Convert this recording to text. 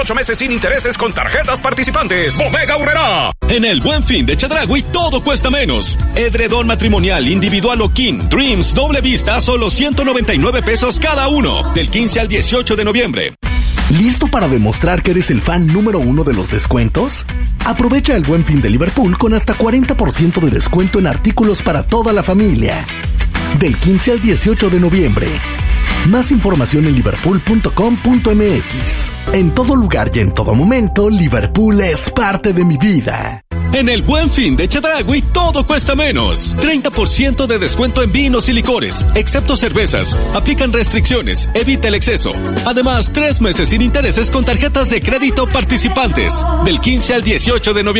8 meses sin intereses con tarjetas participantes. Bodega Aurrerá. En el Buen Fin de Chedraui todo cuesta menos. Edredón matrimonial individual o king Dreams doble vista a solo 199 pesos cada uno. Del 15 al 18 de noviembre. ¿Listo para demostrar que eres el fan número 1 de los descuentos? Aprovecha el Buen Fin de Liverpool con hasta 40% de descuento en artículos para toda la familia. Del 15 al 18 de noviembre. Más información en liverpool.com.mx. En todo lugar y en todo momento, Liverpool es parte de mi vida. En el Buen Fin de Chedraui todo cuesta menos. 30% de descuento en vinos y licores, excepto cervezas. Aplican restricciones, evita el exceso. Además, 3 meses sin intereses con tarjetas de crédito participantes. Del 15 al 18 de noviembre.